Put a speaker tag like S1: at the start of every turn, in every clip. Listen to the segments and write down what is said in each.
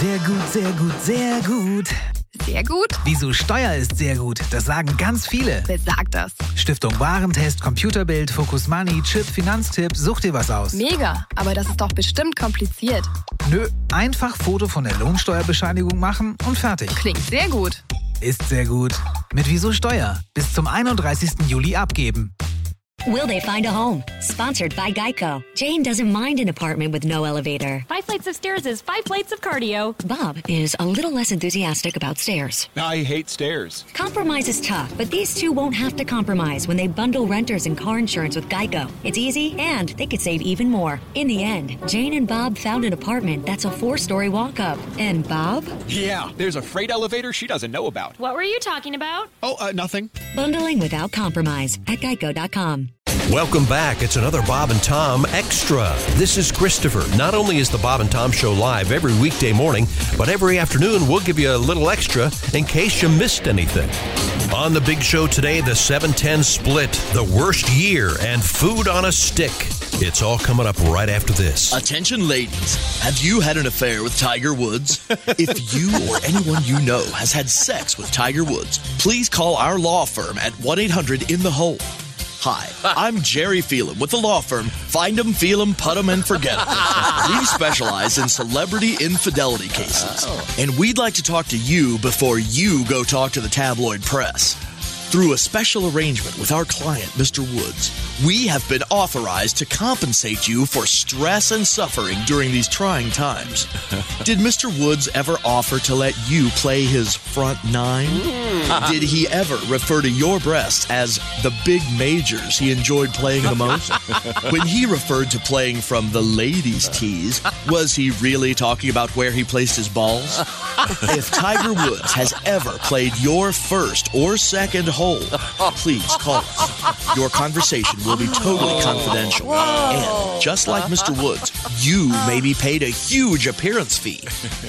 S1: Sehr gut, sehr gut, sehr gut.
S2: Sehr gut?
S1: Wieso Steuer ist sehr gut, das sagen ganz viele.
S2: Wer sagt das?
S1: Stiftung Warentest, Computerbild, Focus Money, Chip, Finanztipp, such dir was aus.
S2: Mega, aber das ist doch bestimmt kompliziert.
S1: Nö, einfach Foto von der Lohnsteuerbescheinigung machen und fertig.
S2: Klingt sehr gut.
S1: Ist sehr gut. Mit Wieso Steuer. Bis zum 31. Juli abgeben.
S3: Will they find a home? Sponsored by Geico. Jane doesn't mind an apartment with no elevator.
S4: 5 flights of stairs is 5 plates of cardio.
S3: Bob is a little less enthusiastic about stairs.
S5: I hate stairs.
S3: Compromise is tough, but these two won't have to compromise when they bundle renters and car insurance with Geico. It's easy, and they could save even more. In the end, Jane and Bob found an apartment that's a 4-story walk-up. And Bob?
S5: Yeah, there's a freight elevator she doesn't know about.
S4: What were you talking about?
S5: Oh, nothing.
S3: Bundling without compromise at Geico.com.
S6: Welcome back. It's another Bob and Tom Extra. This is Christopher. Not only is the Bob and Tom Show live every weekday morning, but every afternoon we'll give you a little extra in case you missed anything. On the big show today, the 7-10 split, the worst year, and food on a stick. It's all coming up right after this.
S7: Attention, ladies. Have you had an affair with Tiger Woods? If you or anyone you know has had sex with Tiger Woods, please call our law firm at 1-800-IN-THE-HOLE. Hi, I'm Jerry Phelan with the law firm Find 'em, Feel 'em, Put 'em, and Forget 'em. We specialize in celebrity infidelity cases, and we'd like to talk to you before you go talk to the tabloid press. Through a special arrangement with our client, Mr. Woods, we have been authorized to compensate you for stress and suffering during these trying times. Did Mr. Woods ever offer to let you play his front nine? Did he ever refer to your breasts as the big majors he enjoyed playing the most? When he referred to playing from the ladies' tees, was he really talking about where he placed his balls? If Tiger Woods has ever played your first or second hole, please call us. Your conversation will be totally confidential. And just like Mr. Woods, you may be paid a huge appearance fee.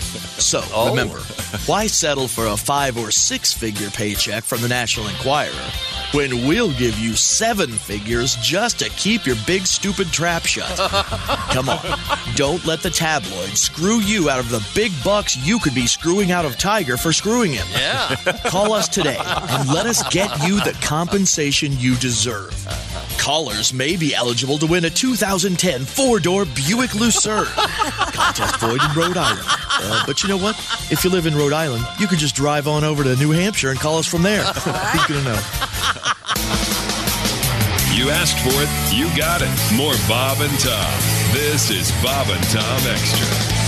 S7: So, remember, why settle for a 5- or 6-figure paycheck from the National Enquirer when we'll give you 7 figures just to keep your big stupid trap shut? Come on, don't let the tabloids screw you out of the big bucks you could be screwing out of Tiger for screwing him. Yeah. Call us today and let us get you the compensation you deserve. Callers may be eligible to win a 2010 4-door Buick Lucerne. Contest void in Rhode Island. But you know what? If you live in Rhode Island, you can just drive on over to New Hampshire and call us from there. Who's going to know?
S8: You asked for it, you got it. More Bob and Tom. This is Bob and Tom Extra.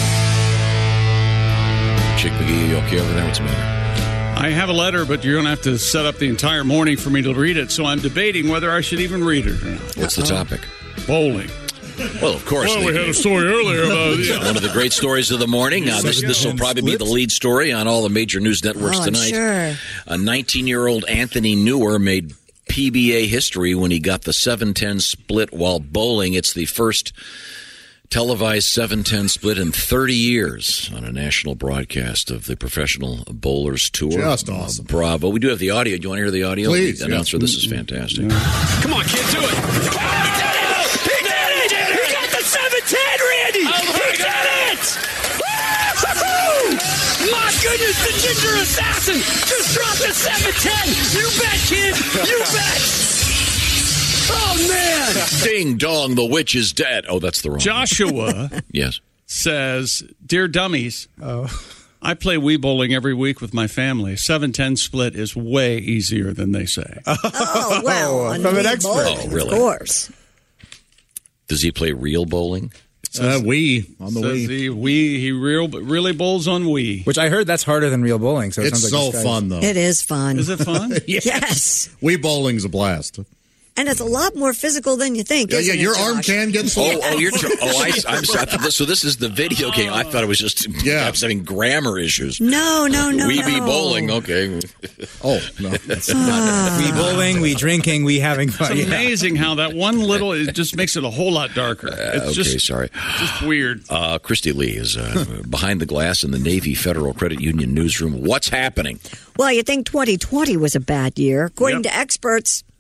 S9: Chick McGee, you okay over there? What's the matter?
S10: I have a letter, but you're going to have to set up the entire morning for me to read it, so I'm debating whether I should even read it or not.
S9: What's the topic?
S10: Bowling.
S9: Well, of course.
S10: Well, we had a story earlier about
S9: one of the great stories of the morning. This will probably be the lead story on all the major news networks tonight.
S11: Sure.
S9: A 19-year-old Anthony Newer made PBA history when he got the 7-10 split while bowling. It's the first televised 7-10 split in 30 years on a national broadcast of the Professional Bowlers Tour.
S12: Just awesome.
S9: Bravo. We do have the audio. Do you want to hear the audio?
S12: Please.
S9: The announcer, this is fantastic.
S8: Come on, kid, do it.
S13: He did it! He got the 7-10, Randy! He did it! Woo-hoo! My goodness, the Ginger Assassin just dropped the 7-10! You bet, kid! You bet! Oh, man!
S9: Ding dong, the witch is dead. Oh, that's the wrong
S10: Joshua
S9: yes.
S10: says, Dear Dummies, I play Wii bowling every week with my family. 7-10 split is way easier than they say.
S11: Oh, well,
S12: from an expert.
S11: Bowling,
S9: really?
S11: Of course.
S9: Does he play real bowling?
S12: Wii. On the
S10: Says
S12: Wii.
S10: He really bowls on Wii.
S14: Which I heard that's harder than real bowling. So
S12: It's
S14: sounds
S12: so
S14: like this guy's-
S12: fun, though.
S11: It is fun.
S10: Is it fun?
S11: Yes.
S12: Wii bowling's a blast.
S11: And it's a lot more physical than you think.
S12: Yeah,
S11: isn't it,
S12: your arm
S11: Josh?
S12: can get sore.
S9: I'm sorry. So this is the video game. I thought it was just I was having grammar issues.
S11: No.
S9: We be bowling, okay.
S12: Oh, no.
S14: It's not we bowling, we drinking, we having fun.
S10: It's amazing how that one little, it just makes it a whole lot darker. It's
S9: sorry.
S10: Just weird.
S9: Christy Lee is behind the glass in the Navy Federal Credit Union newsroom. What's happening?
S11: Well, you think 2020 was a bad year. According to experts,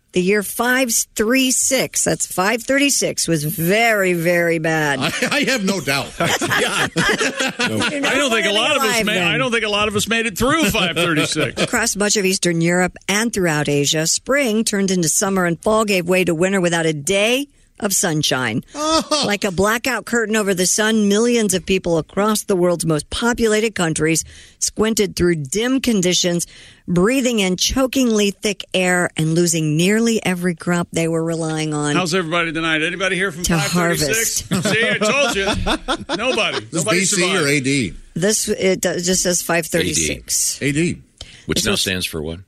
S11: The year 536, that's 536, was very, very bad.
S12: I have no doubt.
S10: I don't think a lot of us made. I don't think a lot of us made it through 536.
S11: Across much of Eastern Europe and throughout Asia, spring turned into summer and fall gave way to winter without a day of sunshine. Like a blackout curtain over the sun, millions of people across the world's most populated countries squinted through dim conditions, breathing in chokingly thick air and losing nearly every crop they were relying on.
S10: How's everybody tonight? Anybody here from
S11: to
S10: 536?
S11: harvest.
S10: See, I told you. Nobody.
S12: This
S10: Nobody
S12: BC
S10: survived.
S12: or AD?
S11: It just says 536.
S12: AD.
S9: Which now stands for what?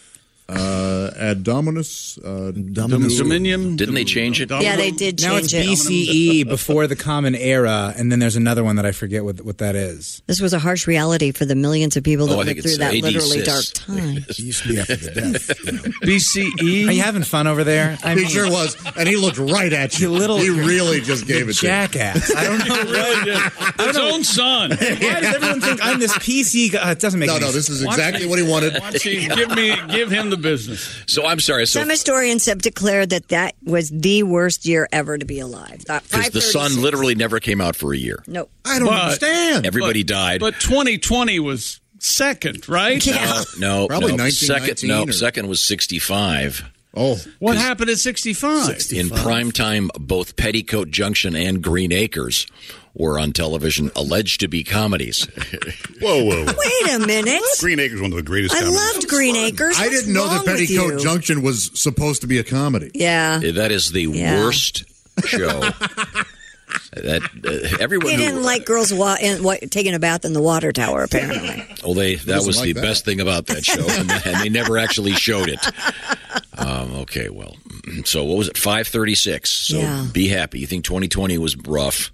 S12: Ad Dominus.
S10: Dominion.
S9: Didn't they change it?
S11: Yeah, they did
S14: Now it's
S11: change it.
S14: BCE, before the Common Era, and then there's another one that I forget what that is.
S11: This was a harsh reality for the millions of people that
S9: I
S11: lived
S9: think
S11: through
S9: it's
S11: that
S9: AD
S11: literally
S9: sis.
S11: dark time.
S12: He used to be after the death.
S10: BCE.
S14: Are you having fun over there?
S12: He sure was, and he looked right at you. He really just gave it to you.
S14: Jackass. I don't know.
S10: Really did. His own son.
S14: Why does everyone think I'm this PC guy? It doesn't make
S12: No,
S14: any
S12: this
S14: sense.
S12: is exactly what he wanted.
S10: Give him the business.
S9: So I'm sorry. So
S11: Some historians have declared that was the worst year ever to be alive.
S9: because the sun literally never came out for a year.
S11: Nope.
S12: I don't understand.
S9: Everybody died.
S10: But 2020 was second, right?
S11: Yeah.
S9: No,
S12: Probably
S9: no.
S12: 1919
S9: Second,
S12: or-
S9: second was 65.
S12: Oh,
S10: What happened at 65?
S9: In prime time, both Petticoat Junction and Green Acres were on television, alleged to be comedies.
S15: Whoa.
S11: Wait a minute.
S15: Green Acres, one of the greatest
S11: I
S15: comedies.
S11: loved Green Acres.
S12: I
S11: What's
S12: didn't know that
S11: wrong with
S12: Petticoat
S11: you?
S12: Junction was supposed to be a comedy.
S11: Yeah.
S9: That is the
S11: Yeah.
S9: worst show. That everyone
S11: They
S9: who,
S11: didn't like girls taking a bath in the water tower, apparently.
S9: well, that
S12: Doesn't
S9: was
S12: like
S9: the
S12: that.
S9: best thing about that show, and they never actually showed it. Okay, well, so what was it? 536. So
S11: Yeah.
S9: be happy. You think 2020 was rough?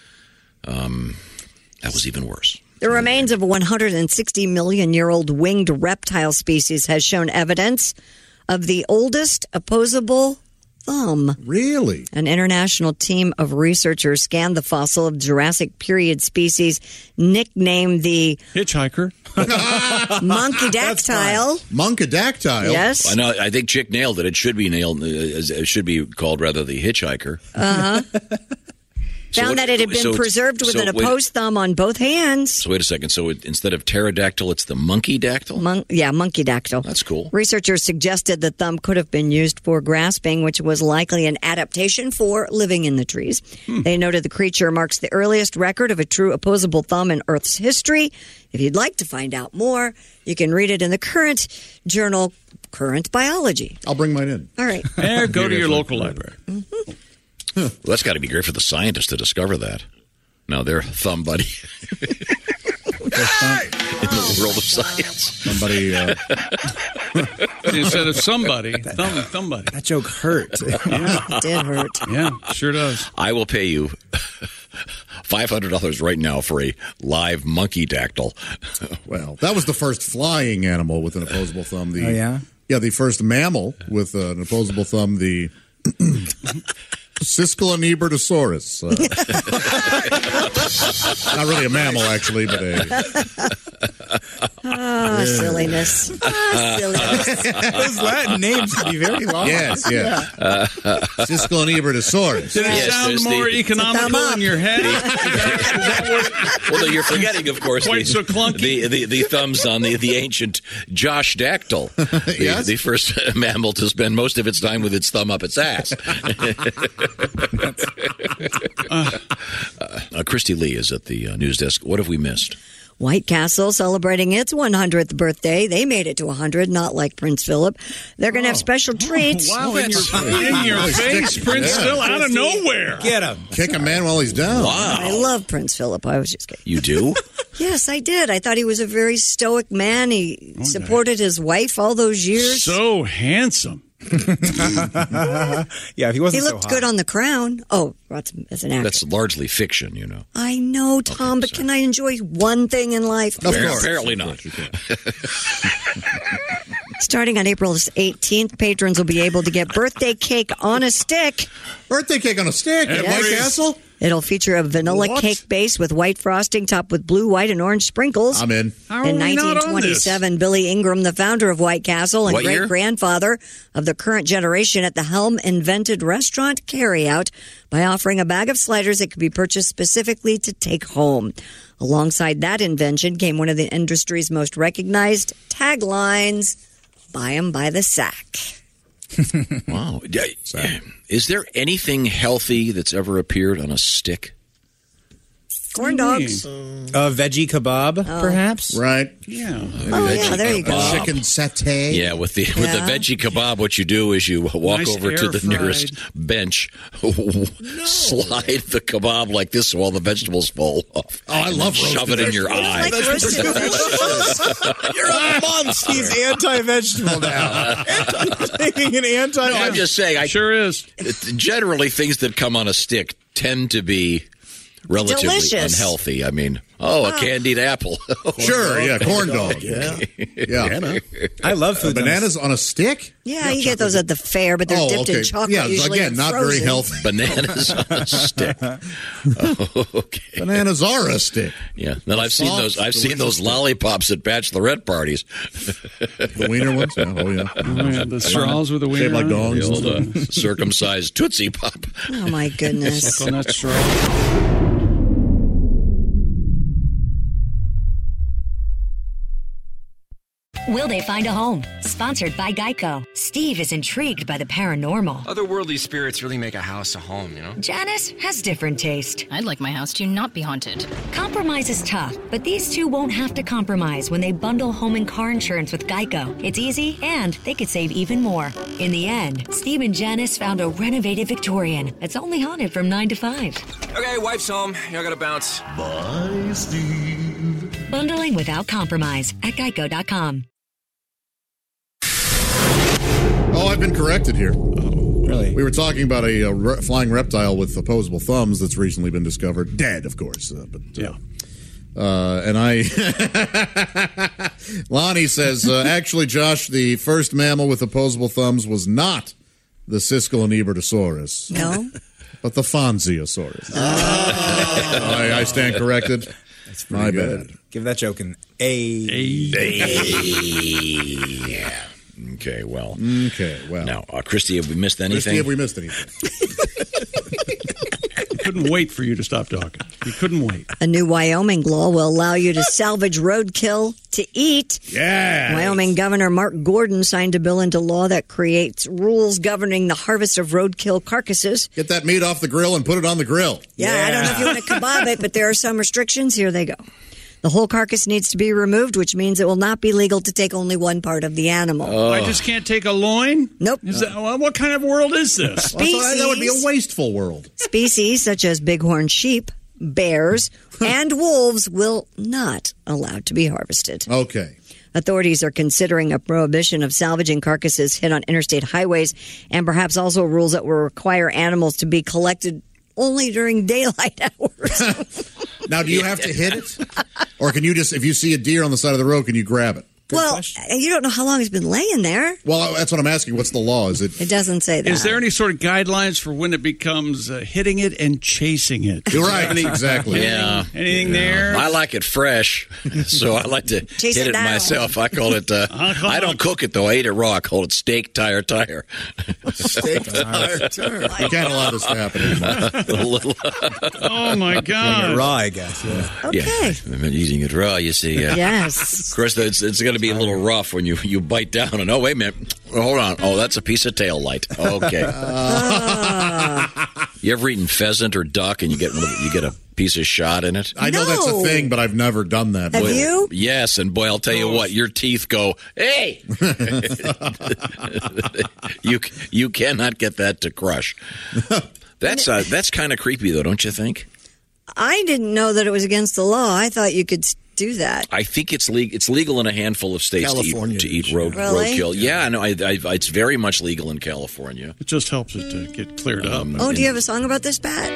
S9: That was even worse.
S11: The remains of a 160 million year old winged reptile species has shown evidence of the oldest opposable thumb.
S12: Really?
S11: An international team of researchers scanned the fossil of Jurassic period species nicknamed the
S10: Hitchhiker.
S11: Monkey-dactyl.
S12: Monkey-dactyl?
S11: Yes.
S9: I know. I think Chick nailed it. It should be nailed. It should be called rather the Hitchhiker.
S11: Uh-huh.
S9: So
S11: Found
S9: what-
S11: that it had been
S9: so-
S11: preserved with
S9: so
S11: an
S9: wait-
S11: opposed thumb on both hands.
S9: So wait a second. So instead of pterodactyl, it's the monkey-dactyl?
S11: Monkey-dactyl.
S9: That's cool.
S11: Researchers suggested the thumb could have been used for grasping, which was likely an adaptation for living in the trees. They noted the creature marks the earliest record of a true opposable thumb in Earth's history. If you'd like to find out more, you can read it in the current journal, Current Biology.
S12: I'll bring mine in.
S11: All right.
S10: Or go to your local library.
S9: Well, that's got to be great for the scientists to discover that. Now they're thumb buddy in the world of science.
S12: Somebody.
S10: Instead of somebody, thumb buddy.
S14: That joke hurt.
S11: It did hurt.
S10: Yeah, sure does.
S9: I will pay you $500 right now for a live monkey-dactyl.
S12: Well, that was the first flying animal with an opposable thumb.
S14: Oh, yeah?
S12: Yeah, the first mammal with an opposable thumb, the Siscalonebertosaurus. Not really a mammal, actually, but a...
S11: Silliness. Silliness.
S14: Those Latin names can be very long.
S12: Yes. Siscalonebertosaurus.
S10: Did it sound more economical in your head?
S9: Well, you're forgetting, of course,
S10: Quite so clunky.
S9: the thumbs on the ancient Josh Dactyl,
S12: Yes?
S9: the first mammal to spend most of its time with its thumb up its ass. Christy Lee is at the news desk. What have we missed?
S11: White Castle celebrating its 100th birthday. They made it to 100, not like Prince Philip. They're going to have special treats.
S10: Wow, in your face, Prince Phil, out of nowhere.
S14: Get him.
S12: Kick a man while he's down.
S9: Wow.
S11: I love Prince Philip. I was just kidding.
S9: You do?
S11: Yes, I did. I thought he was a very stoic man. He supported his wife all those years.
S10: So handsome.
S14: Yeah, if he wasn't
S11: He
S14: so
S11: looked
S14: hot.
S11: good on The Crown. Oh, that's an actor.
S9: That's largely fiction, you know.
S11: I know, Tom, but can I enjoy one thing in life?
S12: Of course.
S9: Apparently not.
S11: Starting on April 18th, patrons will be able to get birthday cake on a stick.
S12: Birthday cake on a stick at White Castle?
S11: It'll feature a vanilla cake base with white frosting topped with blue, white, and orange sprinkles.
S12: I'm in.
S10: How are
S11: In
S10: we not on
S11: 1927, Billy Ingram, the founder of White Castle and
S9: What year?
S11: great-grandfather of the current generation at the helm, invented restaurant carryout by offering a bag of sliders that could be purchased specifically to take home. Alongside that invention came one of the industry's most recognized taglines, "Buy 'em by the sack."
S9: Wow. Is there anything healthy that's ever appeared on a stick?
S11: Corn dogs.
S14: A veggie kebab, perhaps?
S12: Right.
S10: Yeah.
S11: Oh, yeah, there you go.
S9: kebab.
S12: Chicken satay.
S9: Yeah, with the veggie kebab, what you do is you walk
S10: Nice
S9: over to the
S10: air-fried.
S9: nearest bench, slide the kebab like this while the vegetables fall off.
S12: Oh, I love
S9: shove
S12: roasted
S9: it in your eye.
S11: Like roasted vegetables.
S14: You're a month. He's anti-vegetable now. Taking an anti.
S9: No, I'm just saying.
S10: Sure is.
S9: Generally, things that come on a stick tend to be relatively
S11: Delicious.
S9: unhealthy. I mean, a candied apple.
S12: Sure, yeah, corn dog. Yeah.
S14: I love food.
S12: Bananas on a stick?
S11: Yeah, you get those at the fair, but they're dipped in chocolate.
S12: Yeah,
S11: usually
S12: again,
S11: and
S12: not very
S11: frozen.
S12: healthy.
S9: Bananas on a stick. Okay.
S12: Bananas are a stick.
S9: Yeah. Then I've seen those. I've seen those lollipops at bachelorette parties.
S12: The wiener ones? Yeah. Oh, yeah.
S10: Oh, yeah, the straws with the wiener.
S12: Shaped like
S10: on it.
S12: dogs.
S9: The old circumcised Tootsie Pop.
S11: Oh, my goodness.
S10: Suck on that straw.
S3: Will they find a home? Sponsored by Geico. Steve is intrigued by the paranormal.
S16: Otherworldly spirits really make a house a home, you know?
S3: Janice has different taste.
S2: I'd like my house to not be haunted.
S3: Compromise is tough, but these two won't have to compromise when they bundle home and car insurance with Geico. It's easy, and they could save even more. In the end, Steve and Janice found a renovated Victorian that's only haunted from 9 to 5.
S16: Okay, wife's home. I gotta bounce.
S13: Bye, Steve.
S3: Bundling without compromise at Geico.com.
S12: Oh, I've been corrected here.
S14: Really?
S12: We were talking about a flying reptile with opposable thumbs that's recently been discovered. Dead, of course.
S10: Yeah.
S12: And Lonnie says, actually, Josh, the first mammal with opposable thumbs was not the Siskel and Ebertosaurus.
S11: No?
S12: But the Fonziosaurus. I stand corrected.
S14: That's
S12: My
S14: good.
S12: bad.
S14: Give that joke an A.
S9: Yeah. Okay, well.
S12: Now,
S9: Christy, have we missed anything?
S12: Christy, have we missed anything?
S10: I couldn't wait for you to stop talking. You couldn't wait.
S11: A new Wyoming law will allow you to salvage roadkill to eat.
S12: Yeah.
S11: Wyoming Governor Mark Gordon signed a bill into law that creates rules governing the harvest of roadkill carcasses.
S12: Get that meat off the grill and put it on the grill.
S11: Yeah, I don't know if you want to kebab it, but there are some restrictions. Here they go. The whole carcass needs to be removed, which means it will not be legal to take only one part of the animal.
S10: I just can't take a loin?
S11: Nope.
S10: What kind of world is this?
S12: That would be a wasteful world.
S11: Species such as bighorn sheep, bears, and wolves will not allowed to be harvested.
S12: Okay.
S11: Authorities are considering a prohibition of salvaging carcasses hit on interstate highways and perhaps also rules that will require animals to be collected only during daylight hours.
S12: Now, do you have to hit it? Or can you just, if you see a deer on the side of the road, can you grab it?
S11: Well, you don't know how long it's been laying there.
S12: Well, that's what I'm asking. What's the law? Is it?
S11: It doesn't say that.
S10: Is there any sort of guidelines for when it becomes hitting it and chasing it?
S12: You're right. Exactly.
S9: Yeah.
S10: Anything there?
S9: I like it fresh, so I like to
S11: Chase
S9: hit
S11: it
S9: it
S11: down.
S9: myself. I call it, I don't cook it, though. I eat it raw. I call it steak, tire.
S12: Steak, tire. You can't allow this to happen anymore.
S10: Oh, my God.
S14: Raw, I guess. Yeah.
S11: Okay.
S9: Yeah, I'm eating it raw, you see.
S11: Yes.
S9: Of course, it's going to be a little rough when you bite down and, oh, wait a minute. Hold on. Oh, that's a piece of tail light. Okay. You ever eaten pheasant or duck and you get a piece of shot in it?
S12: I know that's a thing, but I've never done that.
S11: Have you?
S9: Yes, and boy, I'll tell you what, your teeth go, hey! You cannot get that to crush. That's kind of creepy, though, don't you think?
S11: I didn't know that it was against the law. I thought you could do that.
S9: I think it's legal in a handful of states to eat roadkill. Yeah, no, it's very much legal in California.
S10: It just helps it to get cleared up.
S11: Oh, do you have a song about this, Pat?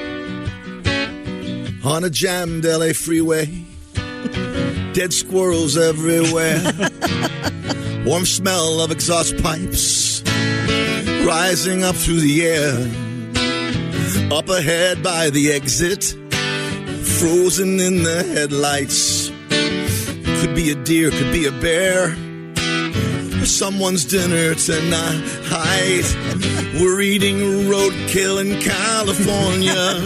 S17: On a jammed LA freeway, dead squirrels everywhere, warm smell of exhaust pipes rising up through the air. Up ahead by the exit, frozen in the headlights. Could be a deer, could be a bear, or someone's dinner tonight. We're eating roadkill in California.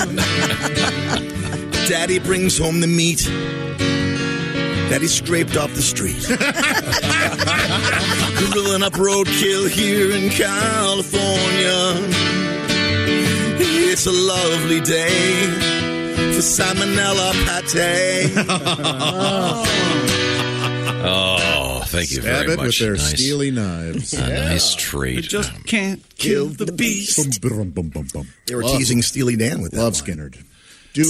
S17: Daddy brings home the meat that he scraped off the street. Grilling up roadkill here in California. It's a lovely day for salmonella pate.
S9: Oh, thank you very
S12: Stab it
S9: much.
S12: with their
S9: Nice.
S12: steely knives.
S9: A nice treat.
S10: Just can't kill the beast.
S12: Bum, bum, bum, bum.
S17: They were teasing Steely Dan with that.
S12: Love
S17: line.
S12: Skinnerd. Do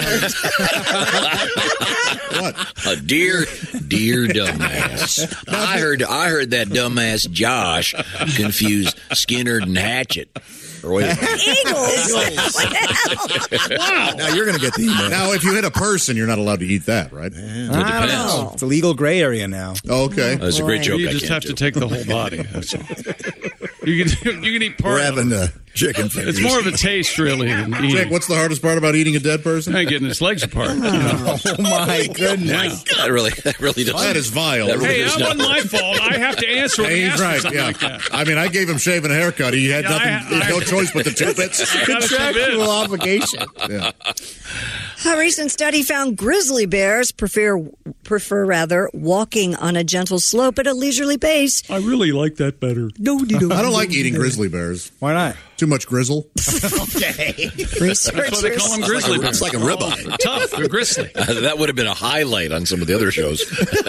S12: what?
S9: A dear dumbass. I heard that dumbass Josh confuse Skinner and Hatchet. Or wait a minute.
S11: Eagles.
S12: Wow.
S17: Now you're going to get the email.
S12: Now, if you hit a person, you're not allowed to eat that, right?
S14: I don't know. It's a legal gray area now.
S12: Okay.
S9: That's a great joke.
S10: You
S9: I
S10: just
S9: can't
S10: have to
S9: do.
S10: take the whole body. That's all. You can eat part.
S17: We're
S10: of
S17: having
S10: it.
S17: chicken fingers.
S10: It's more of a taste, really, than eating.
S12: Jake, what's the hardest part about eating a dead person?
S10: Ain't getting his legs apart.
S14: Oh, my goodness.
S9: That really doesn't.
S12: That is vile.
S9: That really
S10: Hey,
S9: does
S10: that
S9: not
S10: wasn't my
S9: work.
S10: fault. I have to answer when he
S12: He's
S10: asks me
S12: right.
S10: something
S12: Yeah.
S10: like that.
S12: I mean, I gave him shave and a haircut. He had nothing. No choice but the two bits.
S14: Contractual obligation.
S12: Yeah.
S11: A recent study found grizzly bears prefer walking on a gentle slope at a leisurely pace.
S10: I really like that better.
S12: I don't like eating grizzly bears.
S14: Why not?
S12: Too much grizzle.
S14: Okay.
S10: That's why they call them grizzly bears.
S17: It's like a ribeye.
S10: Tough. They're grizzly.
S9: That would have been a highlight on some of the other shows.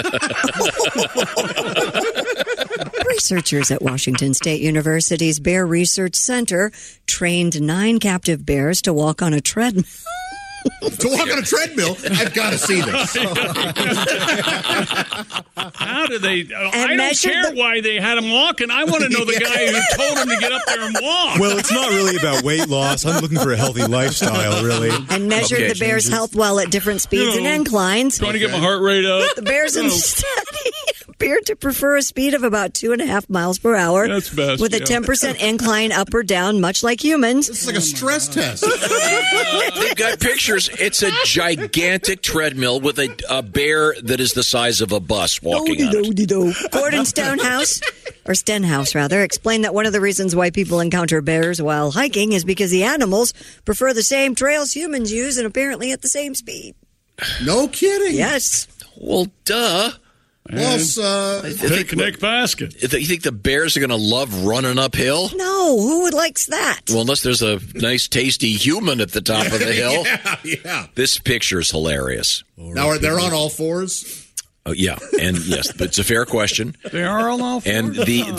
S11: Researchers at Washington State University's Bear Research Center trained 9 captive bears to walk on a treadmill.
S12: To walk on a treadmill? I've got to see this.
S10: How do they? I don't
S11: measured
S10: care why they had him walking. I want to know the guy who told him to get up there and walk.
S18: Well, it's not really about weight loss. I'm looking for a healthy lifestyle, really.
S11: And measured the bear's health while at different speeds and inclines.
S10: Trying to get my heart rate up.
S11: The bears in the study appeared to prefer a speed of about 2.5 miles per hour.
S10: That's best,
S11: with a
S10: yeah.
S11: 10% incline up or down, much like humans.
S12: It's like a stress test.
S9: They've got pictures. It's a gigantic treadmill with a bear that is the size of a bus walking on it.
S11: Gordon Stenhouse explained that one of the reasons why people encounter bears while hiking is because the animals prefer the same trails humans use and apparently at the same speed.
S12: No kidding.
S11: Yes.
S9: Well, duh.
S12: Plus,
S10: picnic basket.
S9: You think the bears are going to love running uphill?
S11: No, who likes that?
S9: Well, unless there's a nice, tasty human at the top of the hill.
S12: Yeah.
S9: This picture is hilarious.
S12: Now, are they on all fours?
S9: Oh, yeah, and yes, but it's a fair question.
S10: They are all fours.
S9: And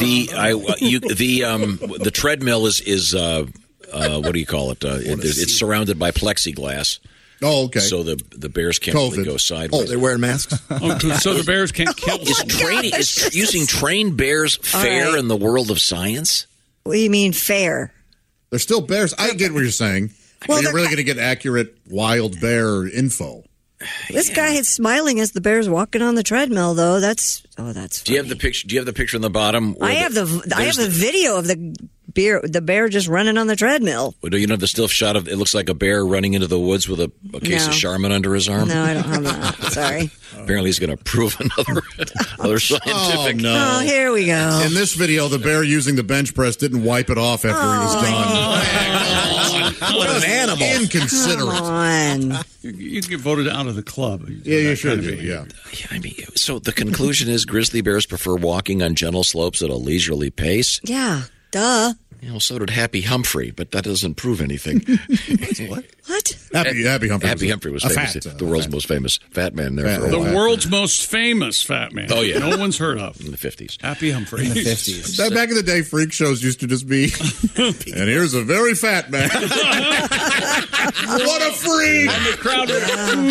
S9: the treadmill is what do you call it? It's surrounded by plexiglass.
S12: Oh, okay.
S9: So the bears can't really go sideways.
S17: Oh, they're wearing masks?
S10: So the bears can't kill
S9: Is using trained bears fair in the world of science?
S11: What do you mean fair?
S12: They're still bears. I get what you're saying.
S11: Well,
S12: But you're really going to get accurate wild bear info.
S11: This guy is smiling as the bear's walking on the treadmill, though. That's funny.
S9: Do you have the picture? Do you have the picture on the bottom?
S11: I have the video of the bear just running on the treadmill.
S9: Do you know the still shot of? It looks like a bear running into the woods with a case of Charmin under his arm.
S11: No, I don't have that. Sorry.
S9: Apparently, he's going to prove another scientific.
S12: Oh, no.
S11: Oh, here we go.
S12: In this video, the bear using the bench press didn't wipe it off after he was done.
S17: What an animal.
S12: Inconsiderate.
S11: Come on.
S10: You get voted out of the club.
S12: Yeah, you should be. Yeah.
S9: I mean, so the conclusion is grizzly bears prefer walking on gentle slopes at a leisurely pace.
S11: Yeah, duh.
S9: You know, so did Happy Humphrey, but that doesn't prove anything.
S11: What?
S12: Happy Humphrey.
S9: Happy Humphrey was
S12: a
S9: famous,
S12: fat,
S9: the world's most famous fat man there for a
S10: The
S9: while.
S10: world's most famous fat man.
S9: Oh, yeah.
S10: No one's heard of.
S9: In the 50s.
S10: Happy Humphrey.
S14: In the 50s.
S12: Back in the day, freak shows used to just be, and here's a very fat man. What a freak!
S10: And the crowd would,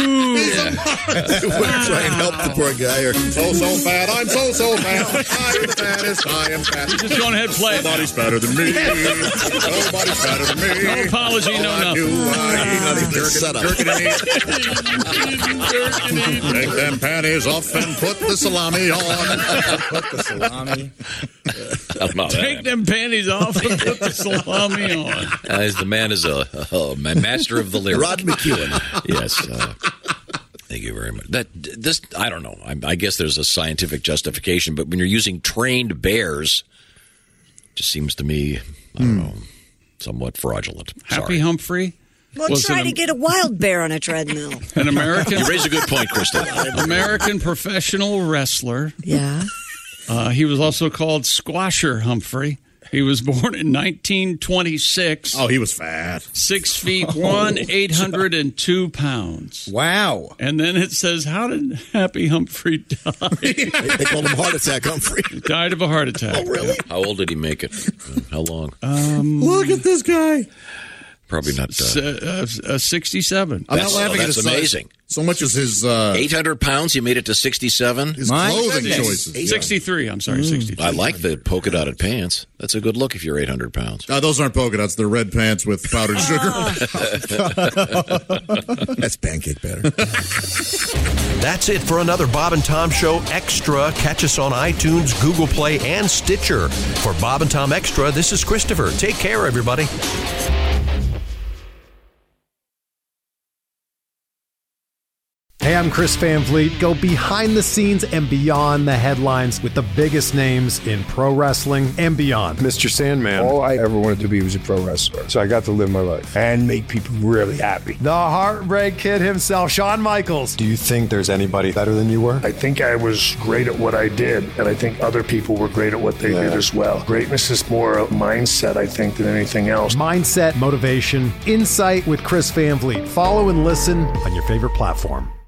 S17: Try and help the poor guy. Or
S12: so fat, I'm so fat. I am fattest, I am fat.
S10: just go ahead and play it.
S12: Nobody's fatter than me. Nobody's fatter than me.
S10: No apology, no nothing.
S12: Jerking and eat. Take them panties off and put the salami on.
S14: Put the salami.
S9: I don't know.
S10: Take them panties off and put the salami on.
S9: The man is a master of the lyric.
S17: Rod McEwen.
S9: Yes. Thank you very much. I don't know. I guess there's a scientific justification, but when you're using trained bears, it just seems to me, I don't know, somewhat fraudulent.
S10: Happy Humphrey?
S11: Well, try to get a wild bear on a treadmill.
S10: An American.
S9: You raise a good point, Krista.
S10: American professional wrestler.
S11: Yeah.
S10: He was also called Squasher Humphrey. He was born in 1926.
S12: Oh, he was fat.
S10: 6 feet 1, 802 pounds.
S14: Wow.
S10: And then it says, how did Happy Humphrey die?
S17: They called him Heart Attack Humphrey.
S10: He died of a heart attack.
S17: Oh, really?
S9: How old did he make it? How long?
S12: Look at this guy.
S9: Probably not.
S10: 67.
S12: I'm not laughing at
S9: that's
S12: his
S9: amazing.
S12: So much as his
S9: 800 pounds, he made it to 67.
S12: His clothing choices.
S10: 63. I'm sorry, 63.
S9: I like the polka dotted pants. That's a good look if you're 800 pounds.
S12: Those aren't polka dots. They're red pants with powdered sugar.
S17: That's pancake batter.
S6: That's it for another Bob and Tom Show Extra. Catch us on iTunes, Google Play, and Stitcher. For Bob and Tom Extra, this is Christopher. Take care, everybody.
S19: Hey, I'm Chris Van Vliet. Go behind the scenes and beyond the headlines with the biggest names in pro wrestling and beyond.
S20: Mr. Sandman. All I ever wanted to be was a pro wrestler. So I got to live my life and make people really happy.
S19: The Heartbreak Kid himself, Shawn Michaels.
S20: Do you think there's anybody better than you were? I think I was great at what I did, and I think other people were great at what they did as well. Greatness is more a mindset, I think, than anything else.
S19: Mindset, motivation, insight with Chris Van Vliet. Follow and listen on your favorite platform.